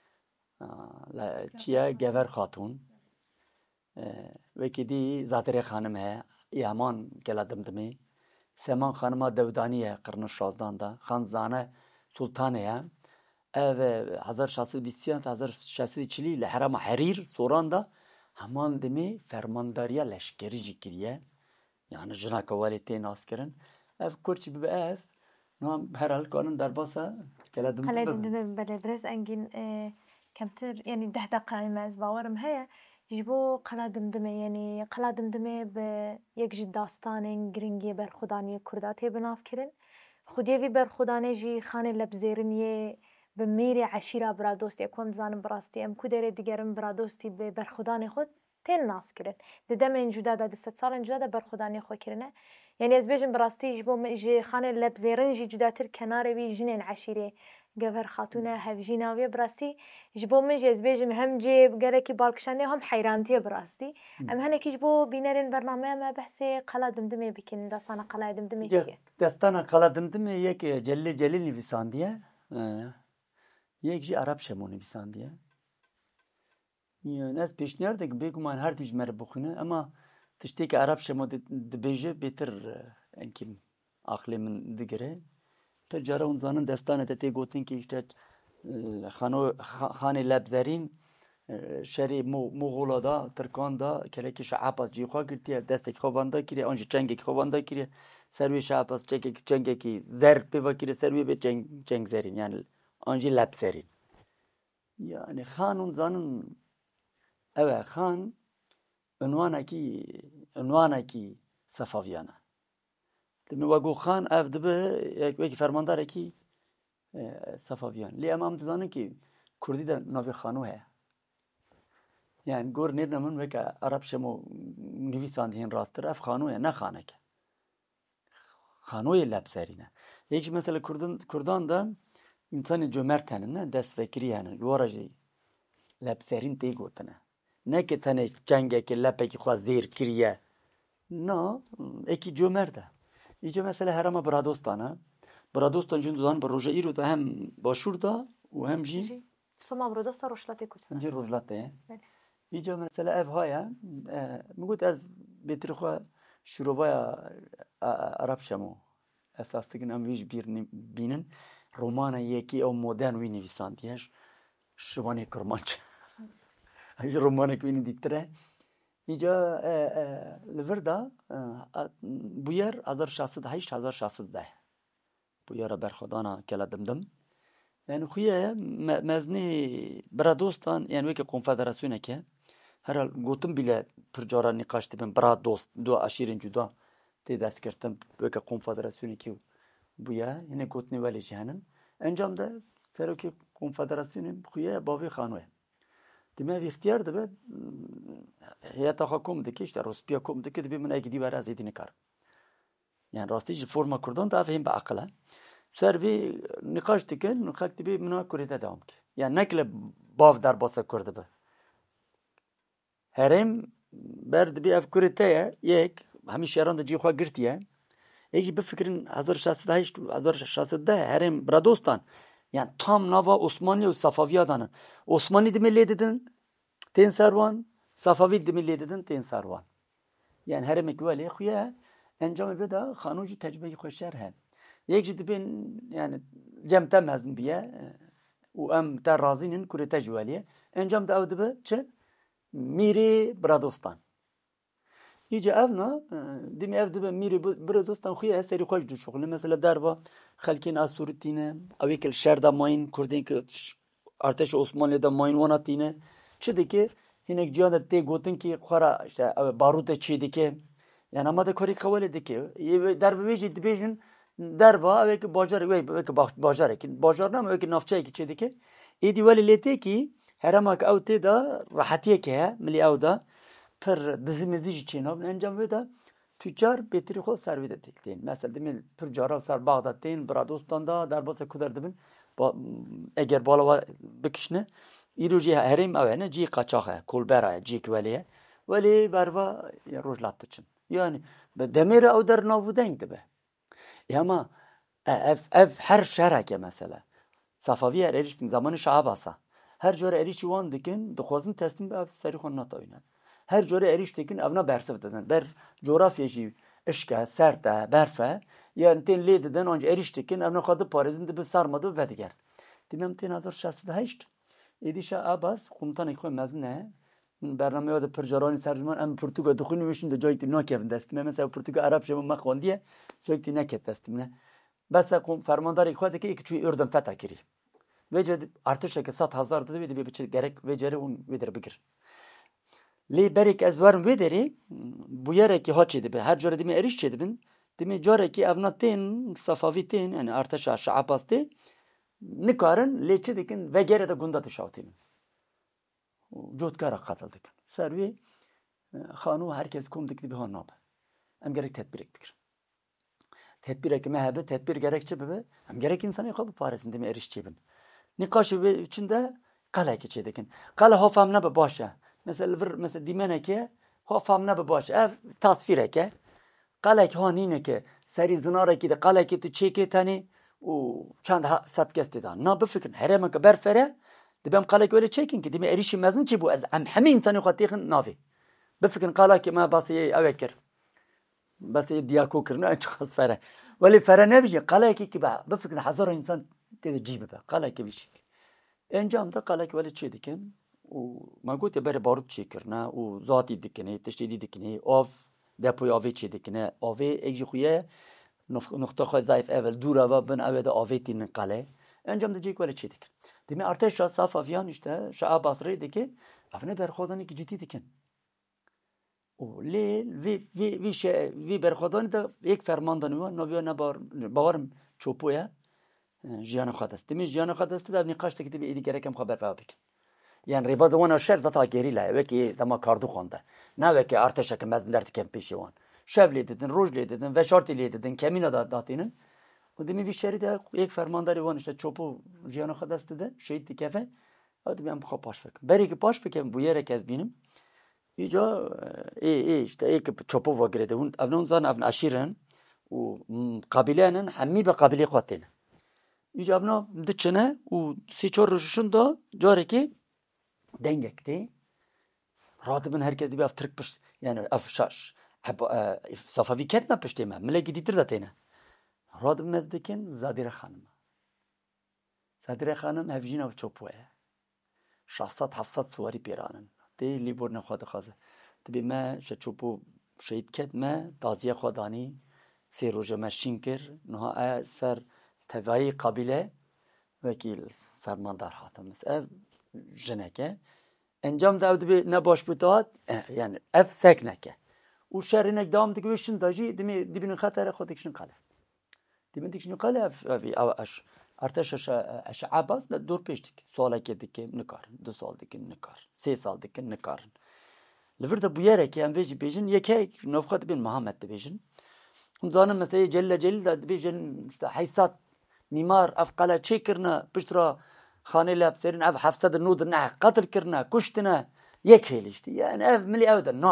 Çiye Gever Xatûn. Wekî dî Zatirê xanim heye îman kela dimdimê. Seman xanima Dewdanî ye qirna 16 da. Xanzane Sultanê ye. Ev 1620-1640 li Herema Herîr soran da heman demê fermandariya leşkerî jî kiriye. Yani jinaka welê tên nas kirin. Ev kurçî bibe ev herhal kanin derbasa kela dimdim. Kala dimdim bele biraz engin kemtir yani 10 dakika ez bawarım heye. Jibo kala dimdime yani kala dimdime be yek ji dastanên giringî berxudaniyê Kurda tê binav kirin. Xudiye vî berxudanê jî xanê lebzêriniyê bi mêrê eşîra biradostê ku em dizanin bi rastî em ku derê digerin biradostî bê berxudanê xwe tên nas kirin. Di demên cuda da di sed salên cuda da berxudanê xwe kirine. Yani ez bêjim bi rastî ji bo ji xanê lebzêrin jî cudatir kenarê wî jinên eşîrê Gever Xatûn hevjîna wê bi rastî ji bo min jî ez bêjim hem cê gelekî balkişanê hem heyrantiye bi rastî. Em hinekî ji bo bînerên bernameya me behsê qala dimdimê bikin. Dastana qalaya dimdimê çi ye? Dastana qala dimdimê yek Celil nivîsandiye. Yek jî Arap Şemo nivîsandiye. Yani ez pêşniyar dikim bêguman her tî ji me re bixwîne ama tiştekî Arap Şemo dibêje bêtir enkî aqlê min digire. Pir cara hûn zanin destanê te tê gotin ki işte xanê lebzerîn şerê Moğola da Tirkan da kelekî Şehabas cî xwe girtiye destekî xwe banda kiriye an jî çengekî xwe banda kiriye ser wê Şehabas çengekî zer pêva kiriye ser wê bê çeng zerîn yani an jî lebzerîn. Yani xan hûn zanin ew e xan unwanekî Sefaviyan e. Demi wego xan ev dibe wekî fermandarekî Sefaviyan. Lê em dizanin ki Kurdî de navê xano heye. Yani gor nêrine min weke Arap Şemo nivîsandiye rasttir ev xano ye ne xaneke. Xanoyê lebzerîn e. Yek jî mesela Kurdan da însanê cömert henin ne destvekirî henin. Li wara jî lebzerîn tê gotine. Ne ki tenê cengekî lepekî xwe zêr kiriye. Na ekî cömert e. İyice mesela Herema Biradostan برا دوستان جون دادن بر روژه ایرو ده هم باشور دا و هم جی سوما برو دست روشلاتی کردستان جی روجلاته بله. اینجا مثلا اف های میگوید از بهتر خو شروع عرب شمو اساس تکن ام ویش بینن رمان یکی او مدرن وی نویساندیش شوانه کرمانچه هیچ رمان که وی دیتره اینجا لوردا بویر 1608 بویر برخدانا کلا دمدم یعنی خویه مزنی برا دوستان یعنی وی که کنفدراسیونه که هر گوتم بیله پرجارا نقاش تبن برا دوست دو عشیرین جدا تی دست کردم وی که کنفدراسیونه که بویا یعنی گوتنی ولی جهنم انجام ده سرو که کنفدراسیونه خویه باوی خانوه دیمه وی اختیار ده به هیئت حکوم دکیش در روسپیا حکوم دکی دبی من اگه دیواره از ایدی نکار یعنی راستیش فرما کردن دا فهم با عقله سر وی نقاش دکن خلق دبی منا کوریته دوام که یعنی نکل باف در باسه کرده به هرم برد بی اف کوریته یک همین شهران دا جی خواه گرتیه یکی بفکرین 1608 هرم برا دوستان یعنی tam nava Osmanlı ve Safaviya danın. Osmanlı demeli dedin, ten servan. Safavi demeli dedin, ten servan. Yani her mekvali خویا انجام بده خانوجی تجربه خوشتر هم. یک جد بین yani cemte mezun biye و ام در رازینن کره تجربه انجام داود به چه میری برادستان. ایجا افنا دیمی اف دبه میری برادستان خویا سری خوش دو شغله مثلا دروا خلکین اسورتینه اویکل شهر دا ماین کردین که ارتش عثمانی دا ماین واناتینه چه دیگه هنگ جان تی گوتن کی خورا işte بارود چی دیگه yani ama da kori kavale دیگه در ویجی دیبیجن دروا اویک باجار اویک باجار کی باجار نام اویک نافچه کی چه دیگه ایدی ولی لته کی هرما که اوتی دا راحتیه که ملی او دا پر dizimizi için انجام بده tüccar betiri خود سرویده تیلتین مثلا دیمین پر جارا سر بغدادتین برادوستاندا در باسه کدر دبن اگر بالا بکشنه ایروجی هریم اوه جی قاچاقه کولبره جی کولیه ولی بروا روجلات için yani demir او در نابودنگ دبه اما اف هر شهرکه مثلا صفوی eriştin zamanı Şahabasa her جور erişi وان دکن دخوازن تسلیم به سری خون ناتاوینن her جوره eriştekin avna bersif deden ber coğrafyacı ışka serte berfe yani ten le deden onca eriştekin avna kadı parizin de bir sarmadı ve diğer demem ten hazır şahsı da hiç edişa abas komutan ikon mezne برنامه ده پرجارانی سرزمان ام پرتغال دخونی میشن ده جایی ناکفن دست مثلا پرتغال عرب شما مخوندیه جایی نکت دست نه بس فرماندار خواهد که چوی اردن فتح کری وجد ارتش که 100,000 ده بده به چه gerek وجره اون ودر بگیر لی برک از ورم ودری بویره که ها چه ده هر جوره دیمه اریش چه دبن دیمه جاره که افناتین صفاویتین yani ارتش شعباسته نکارن لی چه دکن وگره ده گنده شاوتین جودکارا قتل دکن سروی خانو herkes kum dikti bir hanab hem gerek tedbir ektir tedbir ekme habe tedbir gerekçe bebe hem gerek insanı yok bu paresinde mi erişçebin nikaşı içinde kala geçedekin kala hafam ne be başa mesela dimene ki hafam ne be başa ev tasvir ki kala ki hanine ki seri zinara ki de kala ki tu çeke tani o çand sat gestedan ne be fikrin hereme ki berfere دبم قالك ولا تشيكين كده ما أريش مازن تجيبوا از أم حمين إنسان يخاطيخن نافي بفكر قالك ما بس أوكر بس دياكو كرنا أنت خاص فرا ولا فرا نبيجي قالك كده بفكر حزر إنسان تجيبه بقى قالك بيشي إنجام ده قالك ولا تشي دكين وما قلت يبرر بارد تشي كرنا وذاتي دكينه تشتيدي دكينه أوف دپوی آوی چی دکنه آوی اگه خویه نقطه خواهی ضعیف اول دور و بن اوه آوی تین قله انجام ده جیک ولی چی دکن دیمی ارتش شاد صاف افیان işte شعب بصری دکی افنه برخودانی که جدی دکن و لی وی برخودانی ده یک فرماندانی و نویو باورم چوپویه جیان خود است دیمی جیان خود است ده نقاش تکتی بی ایدی گرکم خبر فا بکن yani ribaz wana şer zata geriyle ve ki dama kardu konda ne ve ki arteşa ki mezler diken peşi wan şevli dedin rojli dedin ve şartili dedin kemina da datinin o demi bir şeri de ek fermandari wan işte çopu jiyana xadast de şehit dikefe hadi ben bu paş fek beri ki paş fek bu yere kez benim ica işte ek çopu va grede un avnon zan avn aşiren و قبیله‌نن همی به قبیله خواهتینه ایجاب نا دچنه و 3-4 روزشون دا جاره که دنگکتی راد من herkes bir af Türk pişt yani af şaş Safavi ketme piştime millet giditir da tene rad mezdikin Zadire Hanım hevjin av çopuye 600-700 suvari piranın de libor ne xwed dixwaze dibe me ji çopu şehîd ket me taziye xwe danî 3 roje me şîn kir niha ser tevayê qabîle wekî fermandar hatin ev jineke encam da ev dibe ne baş bû yani ev sekneke û şerînek devam dike wê şin da jî dimê dibînin xetere xwe dikişin qale dibin dikişin qale ev Arteşa Abbas da 4-5 dik saleke dike nikarin 2 sal dikin nikarin 3 sal dikin nikarin Livir de bu yerek em vê jî bêjin yekê navxwe dibin Muhammed dibêjin hûn zanin meseleyi Celle Celil da dibêjin heysat mîmar ev qele çê kirine piştra xanê le serîn ev 709 din ne qetil kirine kuştine yek hêlî işte yani ev milî ew de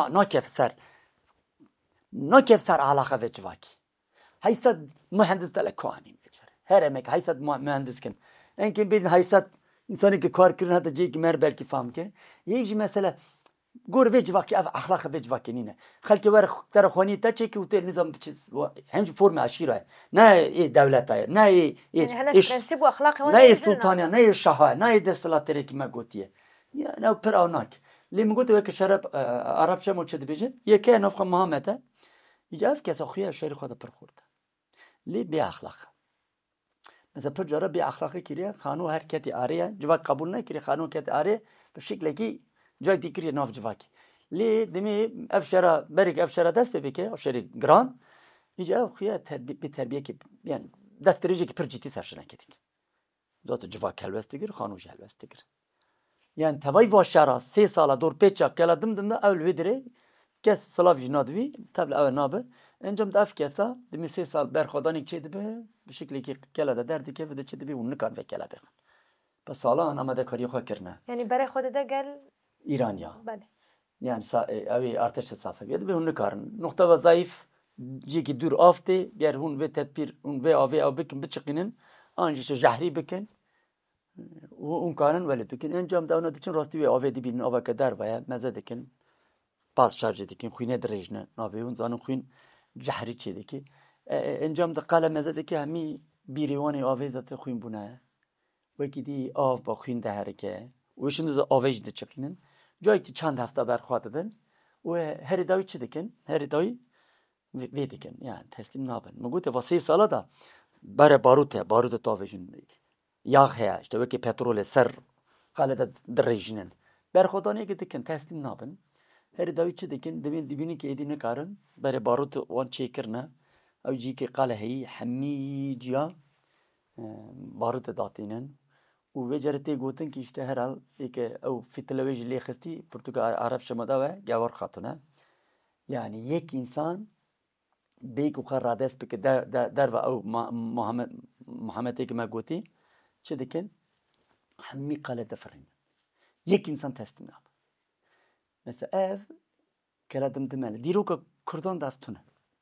nakef ser alaqa vê civakî heysat mühendis telekanîn her emek heysat mühendis kin enkin bir heysat insanı ki kar kirin hatta cek mer belki fam ki yek ji mesela gor ve civaki ev ahlak ve civaki nine xalki var tara khani ta çeki utel nizam hem forma aşira ne devlet ay ne iş prensip bu ahlak ne sultaniya ne şaha ne destelateri ki magotiye ya ne per avnak lim gote ve şarap arapça mı çedi bejin yeke nafqa Muhammed'e icaz kes oxuya şeri xoda per xurda li bi ahlak Mesela per cara bir ahlakı kiriye, xanu her keti araya, civak kabul ne kiriye, xanu keti araya, bir şekilde ki civak dikiriye nav civaki. Li demi efşara, berik efşara dest bebeke, o şeri gran, iyice evkiye bir terbiye ki, yani destirici ki per ciddi serşine kedik. Zaten civak helvestigir, xanu helvestigir. Yani tevay vaşara, 3 sala, 4-5 çak, kela dım evl vidire, kes salav jinadvi, tabla ev nabe, encam da efkesa, demi 3 sal berxodanik çeydi be, bir şekilde ki kela da derdi ki vede çedi bir unnikan ve kela bekhan. Bas salan amade kariye xwe kirne. Yani bere xwe de gel İraniya. Bale. Yani evi arteş safaviyet be unnikarın. Nokta ve zayıf ciki dur afte ger hun ve tedbir hun ve av bikin biçikinin anji şu jahri bikin. Unkarın veli bikin. Encam da ona için rastı ve av edibinin ava kadar veya meze dikin. Pas şarj dikin. Xuyne direjne. Nabi hun zanın xuyne jahri çediki. Encam da qala mezedeki hemi biriwani avê zate xwîn bûne wekî dî av ba xwîn de herike û şimdi avê jî diçiqînin cayekî çand hefta berxwe didin û herî dawî çi dikin herî dawî vê dikin yani teslîm nabin min gote va 3 sala da bare barûtê tavê jin yağ heye işte wekî petrolê ser qale de dirêjinin berxwedaniyekî dikin teslîm nabin herî dawî çi dikin dibînin ki êdî nikarin bare barût wan çêkirine او جی که قاله هی همی جیا بارود داتینن و وجرتی گوتن که işte herhal که او فی تلویزیون لیخستی پرتغال عرب شماده و گوار خاتونه yani یک انسان بیک و خر رادست بک در و او محمد که ما گوتی چه دکن همی قاله دفرین یک انسان تستیم ناب مثلا ev کلادم دمل دیرو که کردان دافتونه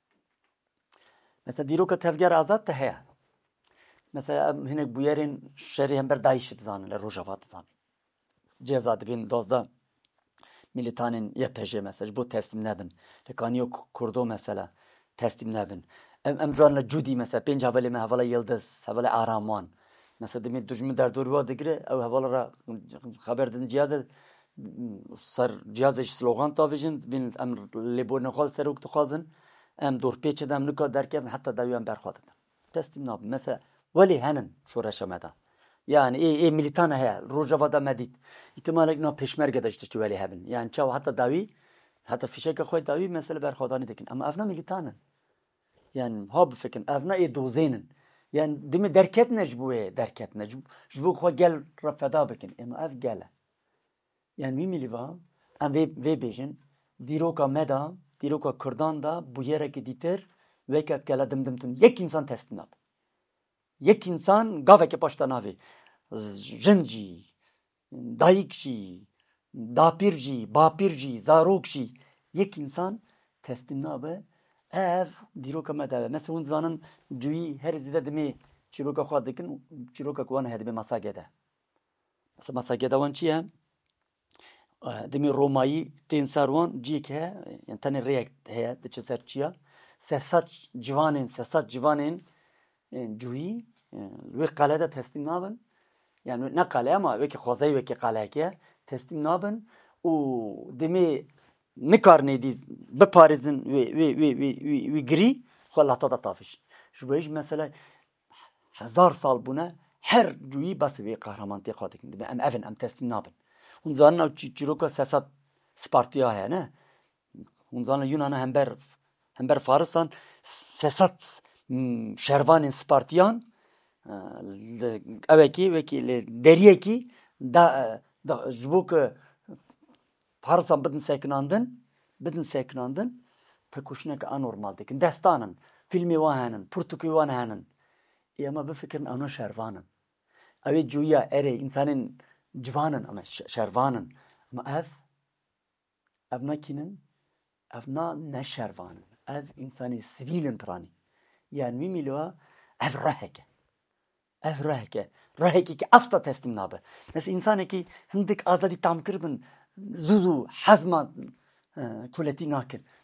Mesela diroka tevger azat da heye. Mesela hinek bu yerin şerî hem ber dayişit zanın, rojavat zanın. Ceza dibin dozda militanın YPJ mesela bu teslim nebin. Lekaniyo kurdo mesela teslim nebin. Emranla cudi mesela penc havale me havala yıldız, havala araman. Mesela demin düşmü der durva digre ev havalara haber din cihazı sar cihazı slogan tavijin bin em lebor nexal serok tuxazın. ام دور پیچ دم نکات درکم حتی دوام برخوادن تستیم ناب مثلا ولی هنن شورش مدا yani militan he rojavada medit ihtimalle ne peşmerge daştı veli hebben yani çav hatta davi hatta fişeke koy davi mesela berxodani dekin ama avna militanın yani hab fikrin avna dozenen yani demi derket necbu derket necbu jbu xo gel rafada bekin ama av gele yani mi miliva am ve bejin diroka meda diroka Kurdan da bu yere giditir ve ki kela dimtun yek insan testinat. Yek insan gaveke baştanavi. Jinci, dayikçi, dapirci, bapirci, zarokçi. Yek insan testinat ve ev dîroka me de mesela hûn zanin cûyî her zêde dimê çîroka xwe dikin çîroka ku wan heye dibe masagê de. Mesela masagê de wan çi ye? Dimê Romayî tên ser wan ciyek heye yani tenê rêyek heye diçe ser çiya. Sesad civanên cûyî wê qele de teslîm nabin. Yani ne qale ama wekî xwezayî wekî qaleyekê ye teslîm nabin û dimê nikarin êdî biparêzin wê girî xwe lehta da tafîşin. Ji bo yî mesela hezar sal bûne her cûyî besî wê qehremaniyê xwe dikin. Dibe em evin em teslîm nabin. Hûn zanin ew çîroka Sesad Spartaya heye ne? Hûn zanin Yûnanê hember Farisan Sesad şervanên Spartiyan evekî wekî li deriyekî ji bo ku Farisan bidin sekinandin tekoşinek anormal dikin. Destanin, filmê wan henin, pirtûkê wan henin. Ama bifikirin ew ne şervanin. Ew ê cûyiya erê însanên civanin ama şervanin. Ama ev nekînin, ev ne şervanin. Ev însanê sivîlin piranî. Yani wî mîlwa ev reheke. Ev reheke. Rehekê ki asla teslîm nabe. Mesela însanekî hindik azadî tam kiribin zû hezma kuletî nakin.